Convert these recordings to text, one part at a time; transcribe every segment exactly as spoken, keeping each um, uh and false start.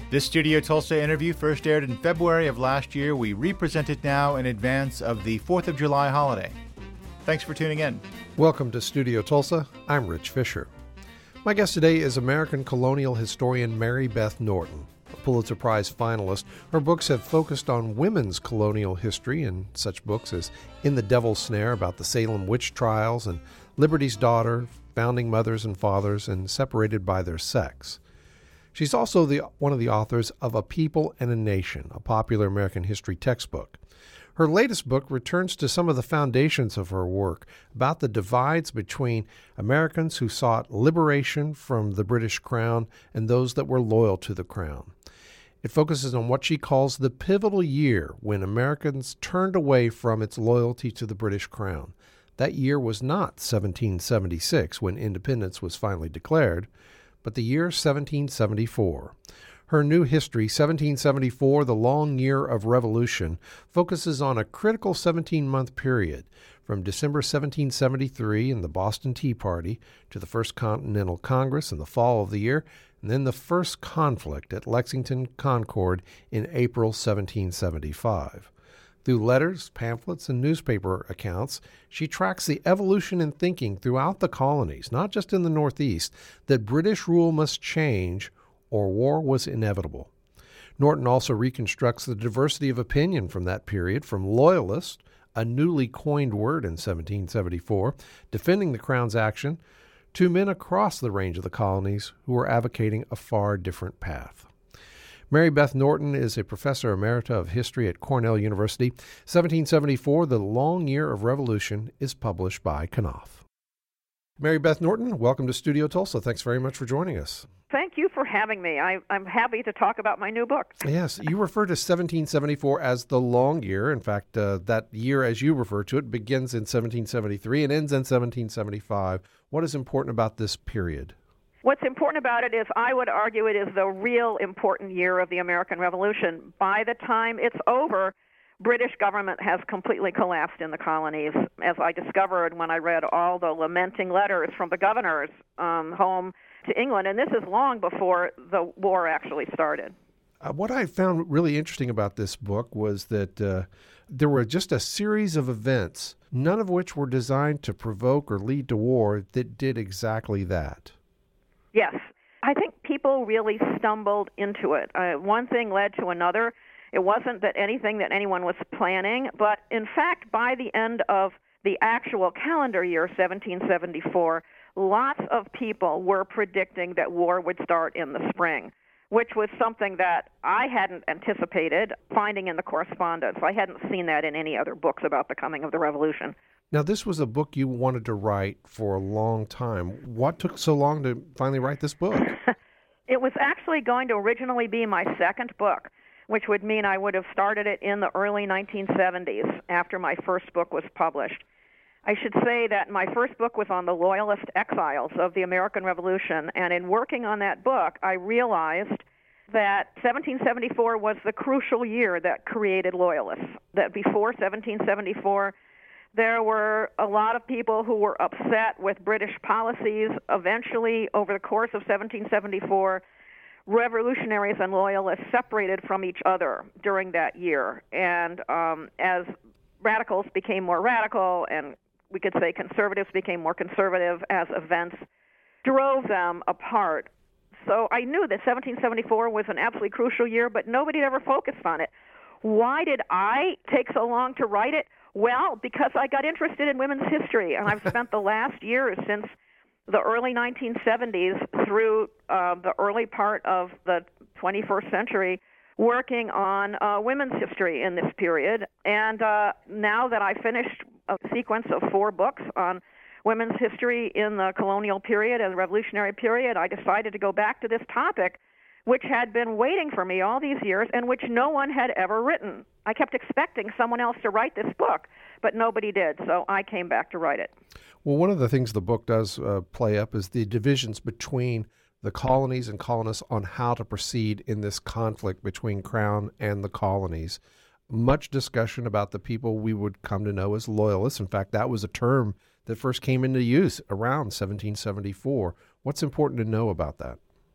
This Studio Tulsa interview first aired in February of last year. We represent it now in advance of the fourth of July holiday. Thanks for tuning in. Welcome to Studio Tulsa. I'm Rich Fisher. My guest today is American colonial historian Mary Beth Norton, a Pulitzer Prize finalist. Her books have focused on women's colonial history in such books as In the Devil's Snare about the Salem witch trials and Liberty's Daughter, Founding Mothers and Fathers, and Separated by Their Sex. She's also the, one of the authors of A People and a Nation, a popular American history textbook. Her latest book returns to some of the foundations of her work about the divides between Americans who sought liberation from the British Crown and those that were loyal to the Crown. It focuses on what she calls the pivotal year when Americans turned away from its loyalty to the British Crown. That year was not seventeen seventy-six, when independence was finally declared, but the year seventeen seventy-four. Her new history, seventeen seventy-four, The Long Year of Revolution, focuses on a critical seventeen-month period from December seventeen seventy-three and the Boston Tea Party to the First Continental Congress in the fall of the year, and then the first conflict at Lexington Concord in April seventeen seventy-five. Through letters, pamphlets, and newspaper accounts, she tracks the evolution in thinking throughout the colonies, not just in the Northeast, that British rule must change or war was inevitable. Norton also reconstructs the diversity of opinion from that period, from loyalists, a newly coined word in seventeen seventy-four, defending the Crown's action, to men across the range of the colonies who were advocating a far different path. Mary Beth Norton is a professor emerita of history at Cornell University. seventeen seventy-four, The Long Year of Revolution, is published by Knopf. Mary Beth Norton, welcome to Studio Tulsa. Thanks very much for joining us. Thank you for having me. I, I'm happy to talk about my new book. Yes, you refer to seventeen seventy-four as the long year. In fact, uh, that year, as you refer to it, begins in seventeen seventy-three and ends in seventeen seventy-five. What is important about this period? What's important about it is I would argue it is the real important year of the American Revolution. By the time it's over, British government has completely collapsed in the colonies, as I discovered when I read all the lamenting letters from the governors um, home to England, and this is long before the war actually started. Uh, what I found really interesting about this book was that uh, there were just a series of events, none of which were designed to provoke or lead to war, that did exactly that. Yes. I think people really stumbled into it. Uh, one thing led to another. It wasn't that anything that anyone was planning, but in fact, by the end of the actual calendar year, seventeen seventy-four, lots of people were predicting that war would start in the spring, which was something that I hadn't anticipated finding in the correspondence. I hadn't seen that in any other books about the coming of the revolution. Now, this was a book you wanted to write for a long time. What took so long to finally write this book? It was actually going to originally be my second book, which would mean I would have started it in the early nineteen seventies after my first book was published. I should say that my first book was on the Loyalist exiles of the American Revolution, and in working on that book, I realized that seventeen seventy-four was the crucial year that created Loyalists, that before seventeen seventy-four, there were a lot of people who were upset with British policies. Eventually, over the course of seventeen seventy-four, revolutionaries and loyalists separated from each other during that year. And um, as radicals became more radical, and we could say conservatives became more conservative as events drove them apart. So I knew that seventeen seventy-four was an absolutely crucial year, but nobody had ever focused on it. Why did I take so long to write it? Well, because I got interested in women's history, and I've spent the last years since the early nineteen seventies through uh, the early part of the twenty-first century working on uh, women's history in this period. And uh, now that I finished a sequence of four books on women's history in the colonial period and the revolutionary period, I decided to go back to this topic, which had been waiting for me all these years and which no one had ever written. I kept expecting someone else to write this book, but nobody did, so I came back to write it. Well, one of the things the book does uh, play up is the divisions between the colonies and colonists on how to proceed in this conflict between Crown and the colonies. Much discussion about the people we would come to know as loyalists. In fact, that was a term that first came into use around seventeen seventy-four. What's important to know about that?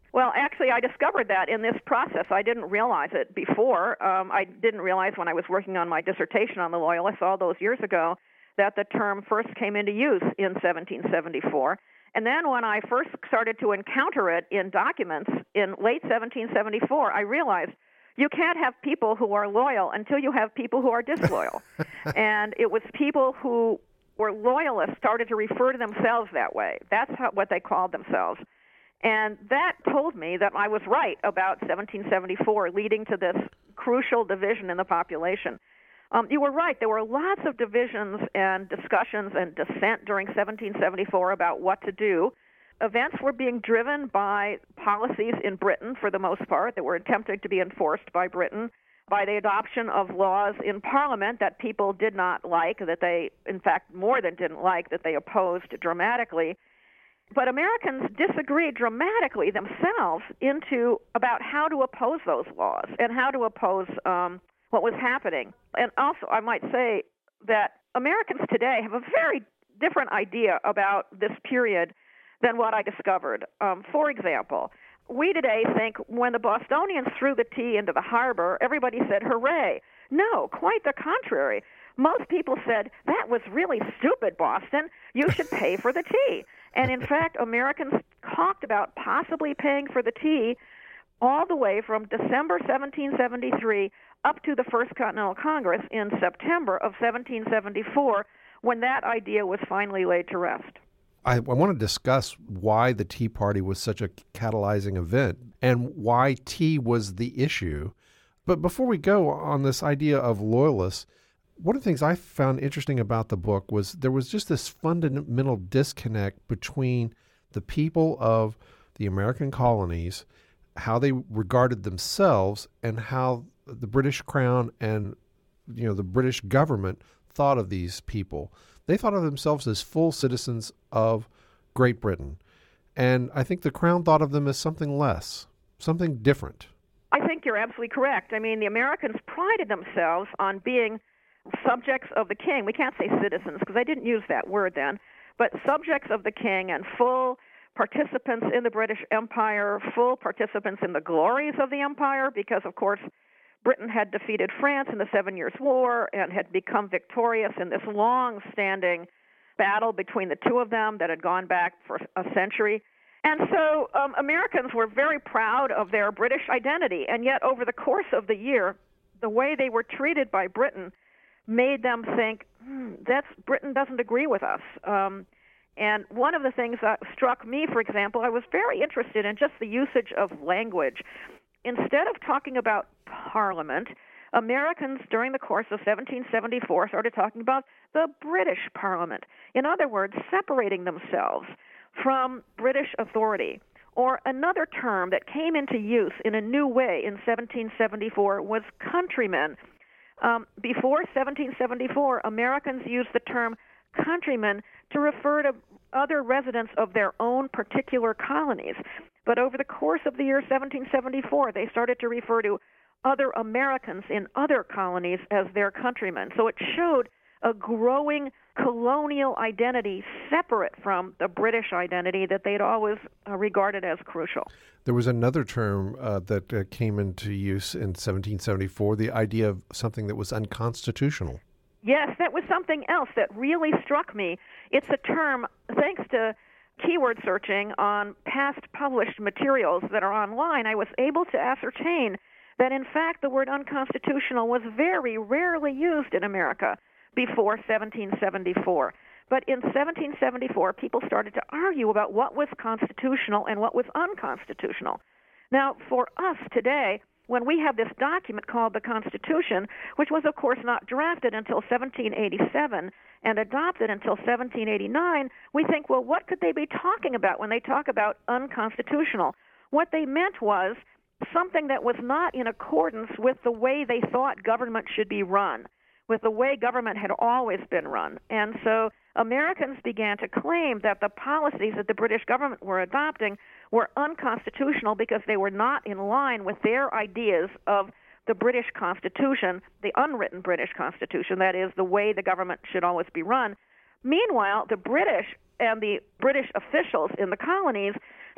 Well, actually, I discovered that in this process. I didn't realize it before. Um, I didn't realize when I was working on my dissertation on the Loyalists all those years ago that the term first came into use in seventeen seventy-four. And then when I first started to encounter it in documents in late seventeen seventy-four, I realized you can't have people who are loyal until you have people who are disloyal. And it was people who were loyalists started to refer to themselves that way. That's how, what they called themselves. And that told me that I was right about seventeen seventy-four, leading to this crucial division in the population. Um, you were right. There were lots of divisions and discussions and dissent during seventeen seventy-four about what to do. Events were being driven by policies in Britain, for the most part, that were attempted to be enforced by Britain, by the adoption of laws in Parliament that people did not like, that they, in fact, more than didn't like, that they opposed dramatically. But Americans disagreed dramatically themselves into about how to oppose those laws and how to oppose um, what was happening. And also, I might say that Americans today have a very different idea about this period than what I discovered. Um, for example, we today think when the Bostonians threw the tea into the harbor, everybody said, hooray. No, quite the contrary. Most people said, that was really stupid, Boston. You should pay for the tea. And in fact, Americans talked about possibly paying for the tea all the way from December seventeen seventy-three up to the First Continental Congress in September of seventeen seventy-four, when that idea was finally laid to rest. I, I want to discuss why the Tea Party was such a catalyzing event and why tea was the issue. But before we go on this idea of loyalists, one of the things I found interesting about the book was there was just this fundamental disconnect between the people of the American colonies, how they regarded themselves, and how the British Crown and you know the British government thought of these people. They thought of themselves as full citizens of Great Britain. And I think the Crown thought of them as something less, something different. I think you're absolutely correct. I mean, the Americans prided themselves on being subjects of the king. We can't say citizens because I didn't use that word then, but subjects of the king and full participants in the British Empire, full participants in the glories of the empire, because, of course, Britain had defeated France in the Seven Years' War and had become victorious in this long-standing battle between the two of them that had gone back for a century. And so um, Americans were very proud of their British identity, and yet over the course of the year, the way they were treated by Britain made them think, hmm, that's Britain doesn't agree with us. Um, and one of the things that struck me, for example, I was very interested in just the usage of language. Instead of talking about Parliament, Americans during the course of seventeen seventy-four started talking about the British Parliament. In other words, separating themselves from British authority. Or another term that came into use in a new way in seventeen seventy-four was countrymen. Um, before seventeen seventy-four, Americans used the term countrymen to refer to other residents of their own particular colonies. But over the course of the year seventeen seventy-four, they started to refer to other Americans in other colonies as their countrymen. So it showed a growing colonial identity separate from the British identity that they'd always uh, regarded as crucial. There was another term uh, that uh, came into use in seventeen seventy-four, the idea of something that was unconstitutional. Yes, that was something else that really struck me. It's a term, thanks to keyword searching on past published materials that are online, I was able to ascertain that, in fact, the word unconstitutional was very rarely used in America before seventeen seventy-four. But in seventeen seventy-four, people started to argue about what was constitutional and what was unconstitutional. Now, for us today, when we have this document called the Constitution, which was, of course, not drafted until seventeen eighty-seven and adopted until seventeen eighty-nine, we think, well, what could they be talking about when they talk about unconstitutional? What they meant was something that was not in accordance with the way they thought government should be run, with the way government had always been run. And so Americans began to claim that the policies that the British government were adopting were unconstitutional because they were not in line with their ideas of the British Constitution, the unwritten British Constitution, that is, the way the government should always be run. Meanwhile, the British and the British officials in the colonies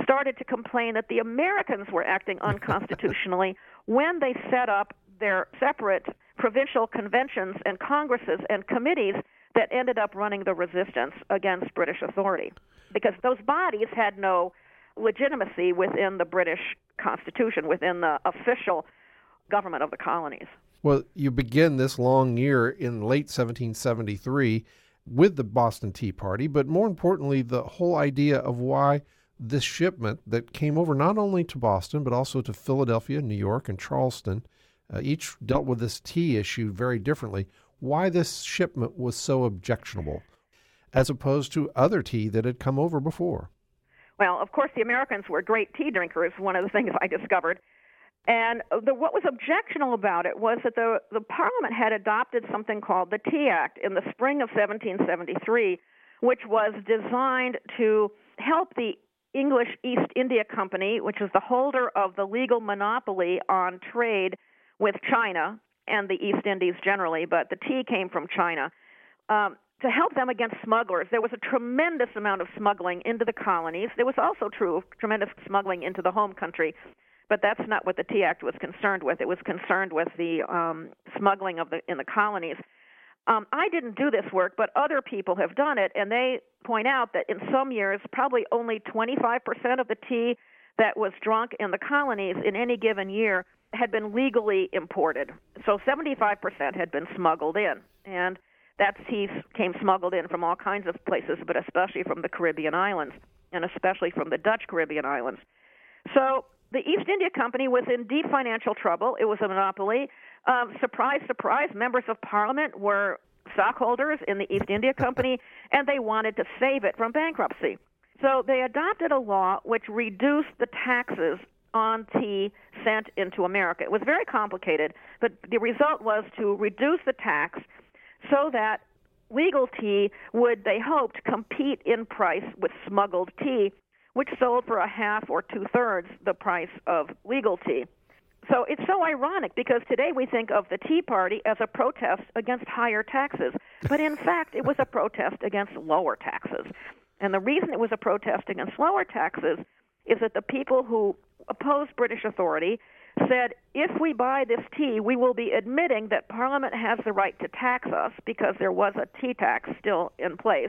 started to complain that the Americans were acting unconstitutionally when they set up their separate provincial conventions and congresses and committees that ended up running the resistance against British authority, because those bodies had no legitimacy within the British Constitution, within the official government of the colonies. Well, you begin this long year in late seventeen seventy-three with the Boston Tea Party, but more importantly, the whole idea of why this shipment that came over not only to Boston, but also to Philadelphia, New York, and Charleston, uh, each dealt with this tea issue very differently, why this shipment was so objectionable as opposed to other tea that had come over before. Well, of course, the Americans were great tea drinkers, one of the things I discovered. And the, what was objectionable about it was that the, the Parliament had adopted something called the Tea Act in the spring of seventeen seventy-three, which was designed to help the English East India Company, which is the holder of the legal monopoly on trade with China and the East Indies generally, but the tea came from China, um, to help them against smugglers. There was a tremendous amount of smuggling into the colonies. There was also true tremendous smuggling into the home country. But that's not what the Tea Act was concerned with. It was concerned with the um, smuggling of the in the colonies. Um, I didn't do this work, but other people have done it, and they point out that in some years, probably only twenty-five percent of the tea that was drunk in the colonies in any given year had been legally imported. So seventy-five percent had been smuggled in, and that tea came smuggled in from all kinds of places, but especially from the Caribbean islands, and especially from the Dutch Caribbean islands. So the East India Company was in deep financial trouble. It was a monopoly. Um, surprise, surprise, members of Parliament were stockholders in the East India Company, and they wanted to save it from bankruptcy. So they adopted a law which reduced the taxes on tea sent into America. It was very complicated, but the result was to reduce the tax so that legal tea would, they hoped, compete in price with smuggled tea, which sold for a half or two-thirds the price of legal tea. So it's so ironic because today we think of the Tea Party as a protest against higher taxes, but in fact it was a protest against lower taxes. And the reason it was a protest against lower taxes is that the people who opposed British authority said, if we buy this tea, we will be admitting that Parliament has the right to tax us because there was a tea tax still in place.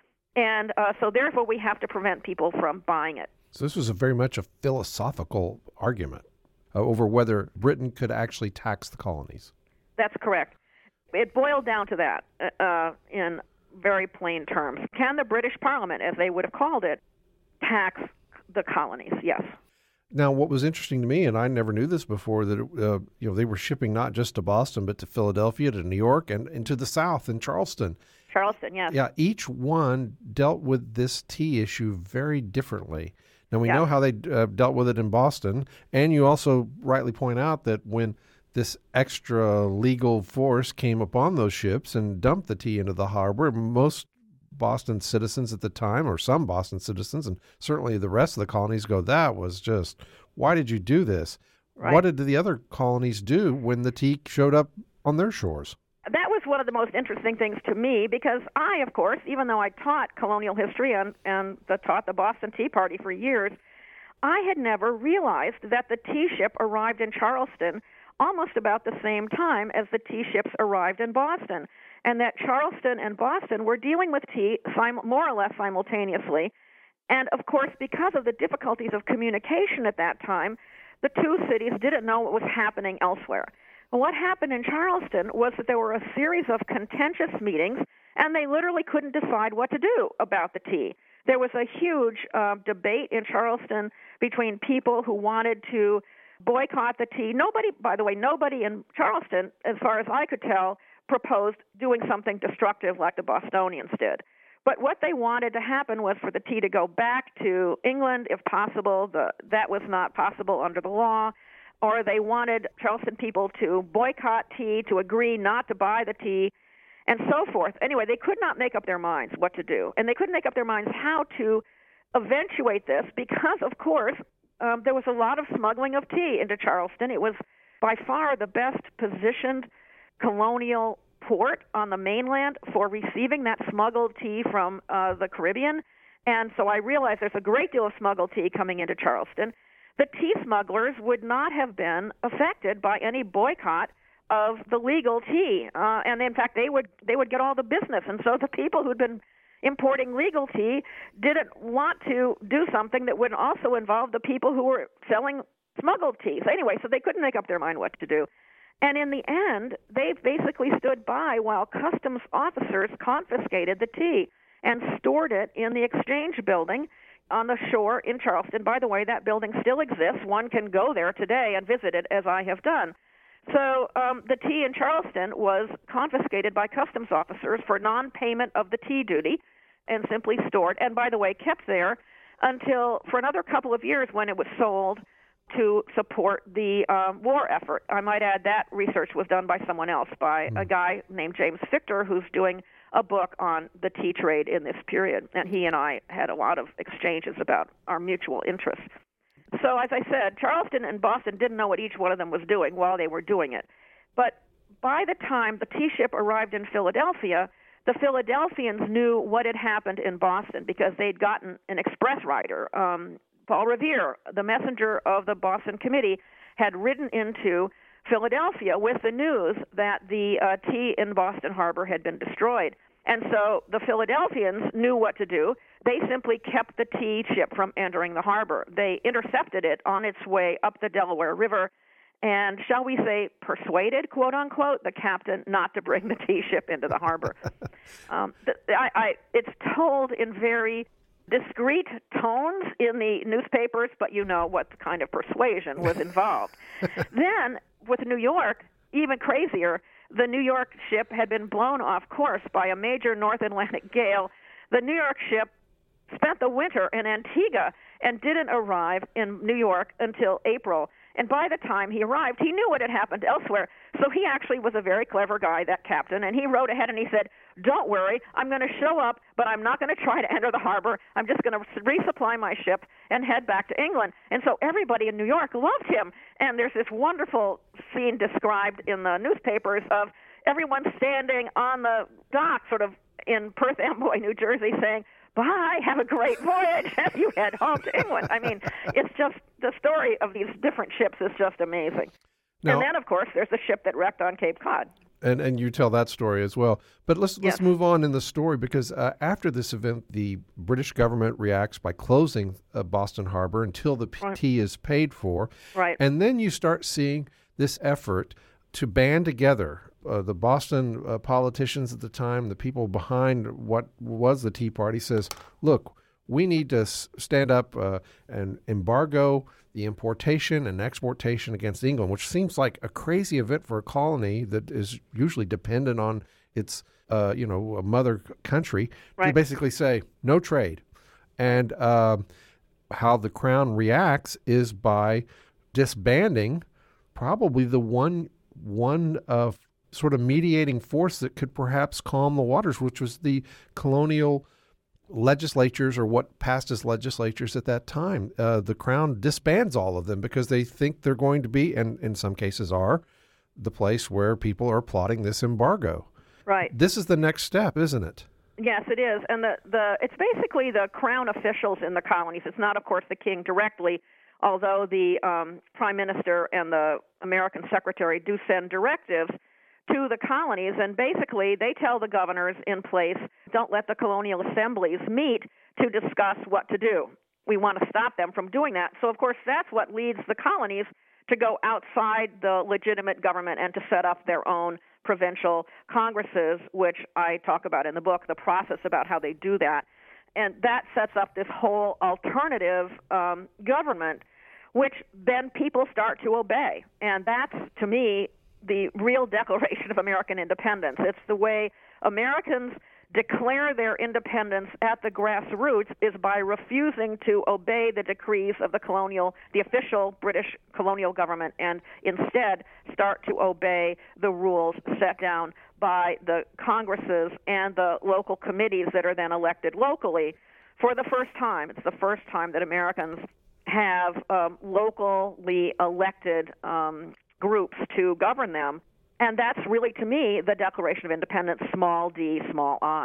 And uh, so therefore we have to prevent people from buying it. So this was a very much a philosophical argument uh, over whether Britain could actually tax the colonies. That's correct. It boiled down to that uh, in very plain terms. Can the British Parliament, as they would have called it, tax the colonies? Yes. Now, what was interesting to me, and I never knew this before, that uh, you know they were shipping not just to Boston, but to Philadelphia, to New York, and, and to the South in Charleston. Charleston, yes. Yeah, each one dealt with this tea issue very differently. Now, we yes. know how they uh, dealt with it in Boston, and you also rightly point out that when this extra legal force came upon those ships and dumped the tea into the harbor, most Boston citizens at the time, or some Boston citizens, and certainly the rest of the colonies go, that was just, why did you do this? Right. What did the other colonies do when the tea showed up on their shores? That was one of the most interesting things to me because I, of course, even though I taught colonial history and, and the, taught the Boston Tea Party for years, I had never realized that the tea ship arrived in Charleston almost about the same time as the tea ships arrived in Boston, and that Charleston and Boston were dealing with tea sim- more or less simultaneously. And, of course, because of the difficulties of communication at that time, the two cities didn't know what was happening elsewhere. What happened in Charleston was that there were a series of contentious meetings, and they literally couldn't decide what to do about the tea. There was a huge uh, debate in Charleston between people who wanted to boycott the tea. Nobody, by the way, nobody in Charleston, as far as I could tell, proposed doing something destructive like the Bostonians did. But what they wanted to happen was for the tea to go back to England, if possible. The, that was not possible under the law. Or they wanted Charleston people to boycott tea, to agree not to buy the tea, and so forth. Anyway, they could not make up their minds what to do, and they couldn't make up their minds how to eventuate this because, of course, um, there was a lot of smuggling of tea into Charleston. It was by far the best positioned colonial port on the mainland for receiving that smuggled tea from uh, the Caribbean. And so I realized there's a great deal of smuggled tea coming into Charleston. The tea smugglers would not have been affected by any boycott of the legal tea, uh, and in fact, they would they would get all the business. And so the people who'd been importing legal tea didn't want to do something that would also involve the people who were selling smuggled tea. So anyway, so they couldn't make up their mind what to do. And in the end, they basically stood by while customs officers confiscated the tea and stored it in the Exchange Building on the shore in Charleston. By the way, that building still exists. One can go there today and visit it, as I have done. So um, the tea in Charleston was confiscated by customs officers for non-payment of the tea duty and simply stored, and by the way, kept there until for another couple of years when it was sold to support the um, war effort. I might add that research was done by someone else, by mm. a guy named James Fichter, who's doing a book on the tea trade in this period, and he and I had a lot of exchanges about our mutual interests. So as I said, Charleston and Boston didn't know what each one of them was doing while they were doing it. But by the time the tea ship arrived in Philadelphia, the Philadelphians knew what had happened in Boston because they'd gotten an express rider. Um, Paul Revere, the messenger of the Boston Committee, had ridden into Philadelphia with the news that the uh, tea in Boston Harbor had been destroyed. And so the Philadelphians knew what to do. They simply kept the tea ship from entering the harbor. They intercepted it on its way up the Delaware River and, shall we say, persuaded, quote unquote, the captain not to bring the tea ship into the harbor. um, the, I, I, it's told in very discreet tones in the newspapers, but you know what kind of persuasion was involved. Then, with New York, even crazier, the New York ship had been blown off course by a major North Atlantic gale. The New York ship spent the winter in Antigua and didn't arrive in New York until April. And by the time he arrived, he knew what had happened elsewhere. So he actually was a very clever guy, that captain, and he wrote ahead and he said, don't worry, I'm going to show up, but I'm not going to try to enter the harbor. I'm just going to resupply my ship and head back to England. And so everybody in New York loved him. And there's this wonderful scene described in the newspapers of everyone standing on the dock sort of in Perth Amboy, New Jersey, saying, bye, have a great voyage, and you head home to England. I mean, it's just, the story of these different ships is just amazing. Now, and then, of course, there's the ship that wrecked on Cape Cod. And and you tell that story as well. But let's yes. let's move on in the story, because uh, after this event, the British government reacts by closing uh, Boston Harbor until the right. tea is paid for. Right. And then you start seeing this effort to band together uh, the Boston uh, politicians at the time, the people behind what was the Tea Party, says, look, we need to s- stand up uh, and embargo the importation and exportation against England, which seems like a crazy event for a colony that is usually dependent on its, uh, you know, mother country. Right. They basically say no trade. And uh, how the Crown reacts is by disbanding probably the one one of sort of mediating force that could perhaps calm the waters, which was the colonial legislatures, or what passed as legislatures at that time. Uh, the Crown disbands all of them because they think they're going to be, and in some cases are, the place where people are plotting this embargo. Right. This is the next step, isn't it? Yes, it is. And the, the it's basically the Crown officials in the colonies. It's not, of course, the king directly, although the um, Prime Minister and the American Secretary do send directives to the colonies, and basically they tell the governors in place, don't let the colonial assemblies meet to discuss what to do. We want to stop them from doing that. So, of course, that's what leads the colonies to go outside the legitimate government and to set up their own provincial congresses, which I talk about in the book, the process about how they do that. And that sets up this whole alternative um, government, which then people start to obey. And that's, to me, the real declaration of American independence. It's the way Americans declare their independence at the grassroots is by refusing to obey the decrees of the colonial, the official British colonial government, and instead start to obey the rules set down by the Congresses and the local committees that are then elected locally. For the first time, it's the first time that Americans have um, locally elected um, groups to govern them. And that's really, to me, the Declaration of Independence, small d, small I.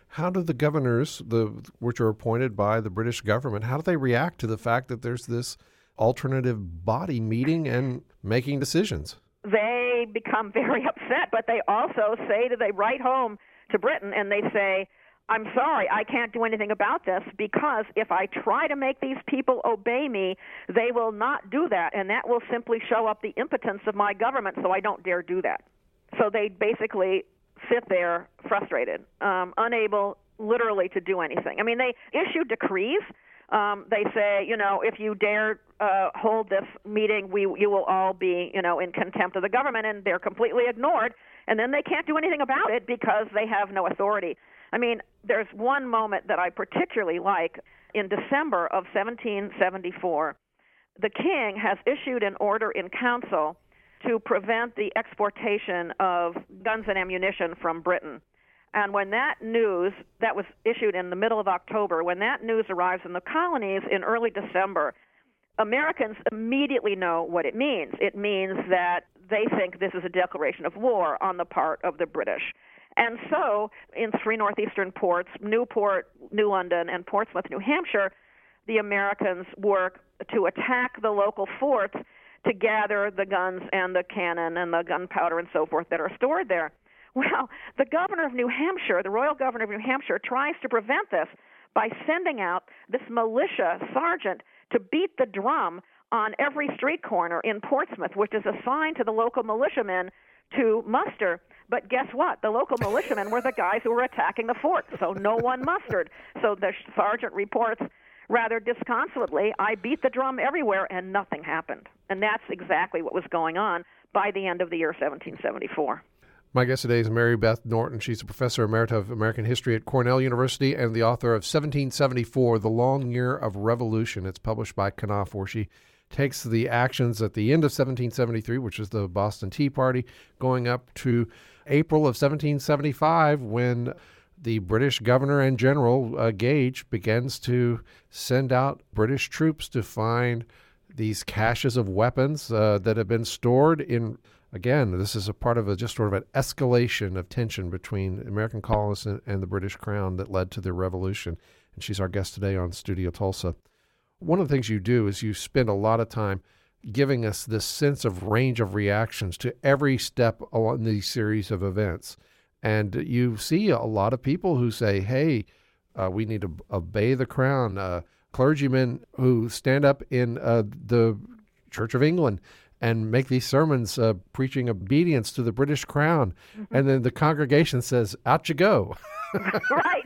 How do the governors, the which are appointed by the British government, how do they react to the fact that there's this alternative body meeting and making decisions? They become very upset, but they also say that they write home to Britain and they say, I'm sorry, I can't do anything about this because if I try to make these people obey me, they will not do that, and that will simply show up the impotence of my government, so I don't dare do that. So they basically sit there frustrated, um, unable literally to do anything. I mean, they issue decrees. Um, they say, you know, if you dare uh, hold this meeting, we you will all be, you know, in contempt of the government, and they're completely ignored, and then they can't do anything about it because they have no authority. I mean, there's one moment that I particularly like. In December of seventeen seventy-four, the king has issued an order in council to prevent the exportation of guns and ammunition from Britain. And when that news, that was issued in the middle of October, when that news arrives in the colonies in early December, Americans immediately know what it means. It means that they think this is a declaration of war on the part of the British. And so in three northeastern ports, Newport, New London, and Portsmouth, New Hampshire, the Americans work to attack the local forts to gather the guns and the cannon and the gunpowder and so forth that are stored there. Well, the governor of New Hampshire, the royal governor of New Hampshire, tries to prevent this by sending out this militia sergeant to beat the drum on every street corner in Portsmouth, which is assigned to the local militiamen to muster. But guess what? The local militiamen were the guys who were attacking the fort, so no one mustered. So the sergeant reports rather disconsolately, I beat the drum everywhere and nothing happened. And that's exactly what was going on by the end of the year seventeen seventy-four. My guest today is Mary Beth Norton. She's a professor emerita of American history at Cornell University and the author of seventeen seventy-four, The Long Year of Revolution. It's published by Knopf, where she takes the actions at the end of seventeen seventy-three, which is the Boston Tea Party, going up to April of seventeen seventy-five, when the British governor and general, uh, Gage, begins to send out British troops to find these caches of weapons uh, that have been stored in. Again, this is a part of a just sort of an escalation of tension between American colonists and, and the British Crown that led to the revolution. And she's our guest today on Studio Tulsa. One of the things you do is you spend a lot of time giving us this sense of range of reactions to every step along these series of events. And you see a lot of people who say, hey, uh, we need to obey the Crown. Uh, clergymen who stand up in uh, the Church of England and make these sermons uh, preaching obedience to the British Crown. Mm-hmm. And then the congregation says, out you go. Right.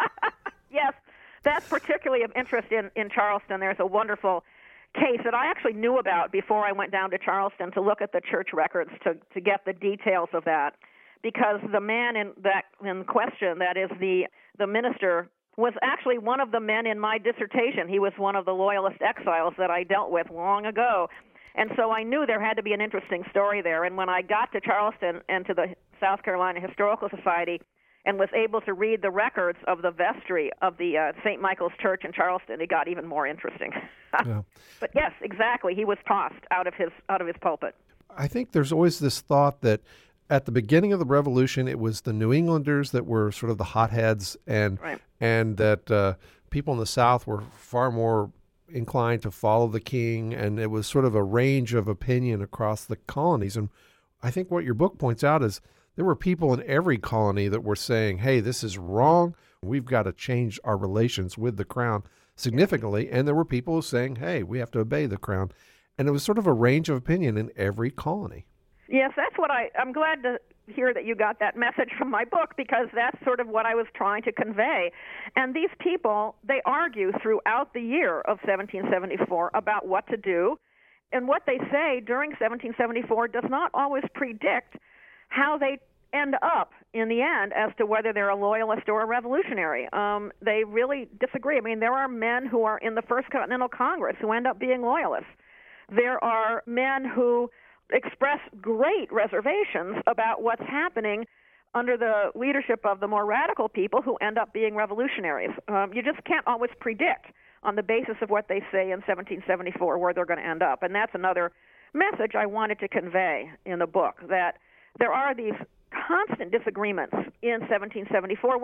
Yes, that's particularly of interest in, in Charleston. There's a wonderful case that I actually knew about before I went down to Charleston to look at the church records to, to get the details of that. Because the man in that in question, that is the, the minister, was actually one of the men in my dissertation. He was one of the Loyalist exiles that I dealt with long ago. And so I knew there had to be an interesting story there. And when I got to Charleston and to the South Carolina Historical Society and was able to read the records of the vestry of the uh, Saint Michael's Church in Charleston, it got even more interesting. Yeah. But yes, exactly. He was tossed out of his out of his pulpit. I think there's always this thought that at the beginning of the Revolution, it was the New Englanders that were sort of the hotheads, and right. and that uh, people in the South were far more inclined to follow the king, and it was sort of a range of opinion across the colonies. And I think what your book points out is there were people in every colony that were saying, hey, this is wrong. We've got to change our relations with the Crown significantly. And there were people saying, hey, we have to obey the Crown. And it was sort of a range of opinion in every colony. Yes, that's what I, I'm glad to hear that you got that message from my book, because that's sort of what I was trying to convey. And these people, they argue throughout the year of seventeen seventy-four about what to do. And what they say during seventeen seventy-four does not always predict how they end up in the end as to whether they're a loyalist or a revolutionary. Um, they really disagree. I mean, there are men who are in the First Continental Congress who end up being loyalists. There are men who express great reservations about what's happening under the leadership of the more radical people who end up being revolutionaries. Um, you just can't always predict on the basis of what they say in seventeen seventy-four where they're going to end up. And that's another message I wanted to convey in the book, that there are these constant disagreements in seventeen seventy-four, which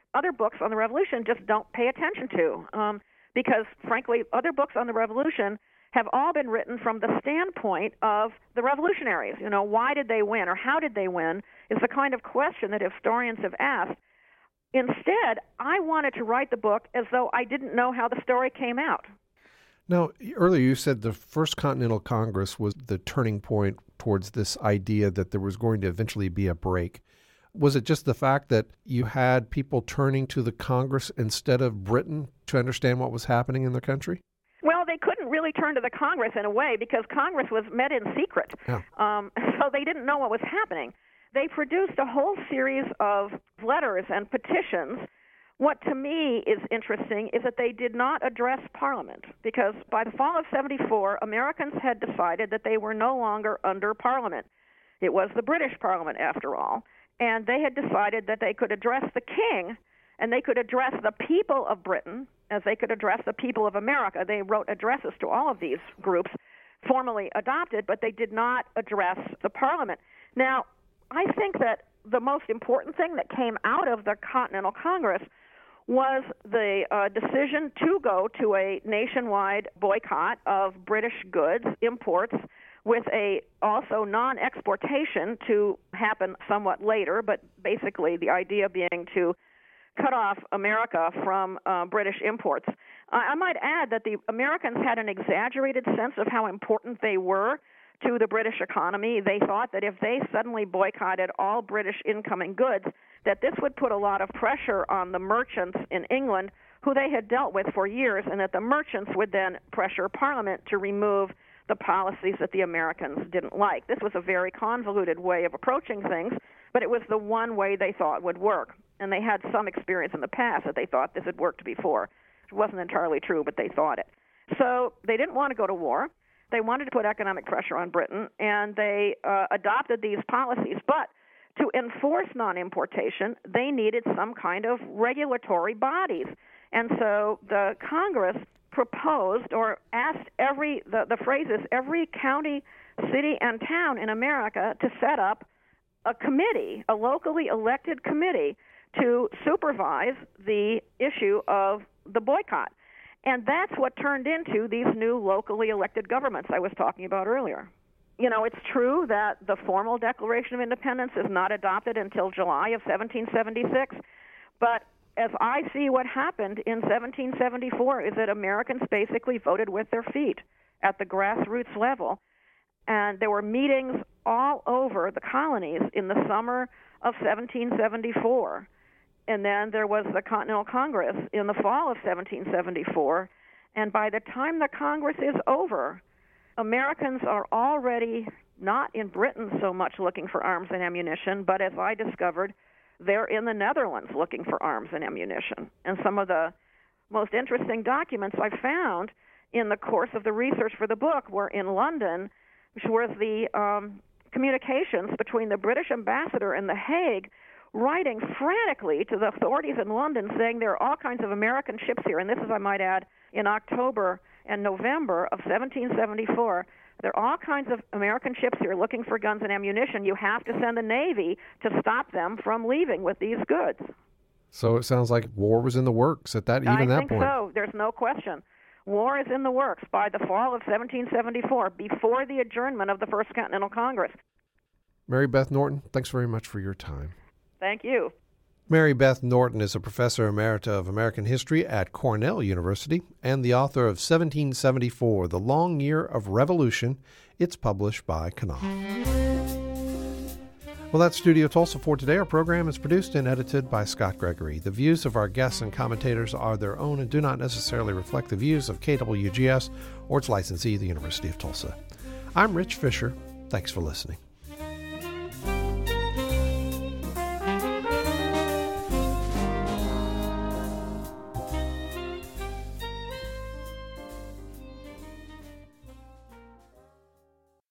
other books on the Revolution just don't pay attention to. Um, because, frankly, other books on the Revolution have all been written from the standpoint of the revolutionaries. You know, why did they win or how did they win is the kind of question that historians have asked. Instead, I wanted to write the book as though I didn't know how the story came out. Now, earlier you said the First Continental Congress was the turning point towards this idea that there was going to eventually be a break. Was it just the fact that you had people turning to the Congress instead of Britain to understand what was happening in their country? Well, they couldn't really turn to the Congress in a way because Congress was met in secret. Yeah. Um, so they didn't know what was happening. They produced a whole series of letters and petitions. What to me is interesting is that they did not address Parliament because by the fall of seventy-four, Americans had decided that they were no longer under Parliament. It was the British Parliament, after all, and they had decided that they could address the king and they could address the people of Britain as they could address the people of America. They wrote addresses to all of these groups, formally adopted, but they did not address the Parliament. Now, I think that the most important thing that came out of the Continental Congress was the uh, decision to go to a nationwide boycott of British goods, imports, with a also non-exportation to happen somewhat later, but basically the idea being to cut off America from uh, British imports. Uh, I might add that the Americans had an exaggerated sense of how important they were to the British economy. They thought that if they suddenly boycotted all British incoming goods, that this would put a lot of pressure on the merchants in England who they had dealt with for years, and that the merchants would then pressure Parliament to remove the policies that the Americans didn't like. This was a very convoluted way of approaching things, but it was the one way they thought would work. And they had some experience in the past that they thought this had worked before. It wasn't entirely true, but they thought it. So they didn't want to go to war. They wanted to put economic pressure on Britain, and they uh, adopted these policies. But to enforce non-importation, they needed some kind of regulatory bodies. And so the Congress proposed or asked every, the, the phrase is, every county, city, and town in America to set up a committee, a locally elected committee, to supervise the issue of the boycott. And that's what turned into these new locally elected governments I was talking about earlier. You know, it's true that the formal Declaration of Independence is not adopted until July of seventeen seventy-six, but as I see what happened in seventeen seventy-four is that Americans basically voted with their feet at the grassroots level. And there were meetings all over the colonies in the summer of seventeen seventy-four. And then there was the Continental Congress in the fall of seventeen seventy-four. And by the time the Congress is over, Americans are already not in Britain so much looking for arms and ammunition, but as I discovered, they're in the Netherlands looking for arms and ammunition. And some of the most interesting documents I found in the course of the research for the book were in London, which was the um, communications between the British ambassador in The Hague writing frantically to the authorities in London saying there are all kinds of American ships here. And this is, I might add, in October and November of seventeen seventy-four. There are all kinds of American ships here looking for guns and ammunition. You have to send the Navy to stop them from leaving with these goods. So it sounds like war was in the works at that even I that think point. so. There's no question. War is in the works by the fall of seventeen seventy-four, before the adjournment of the First Continental Congress. Mary Beth Norton, thanks very much for your time. Thank you. Mary Beth Norton is a professor emerita of American history at Cornell University and the author of seventeen seventy-four, The Long Year of Revolution. It's published by Knopf. Well, that's Studio Tulsa for today. Our program is produced and edited by Scott Gregory. The views of our guests and commentators are their own and do not necessarily reflect the views of K W G S or its licensee, the University of Tulsa. I'm Rich Fisher. Thanks for listening.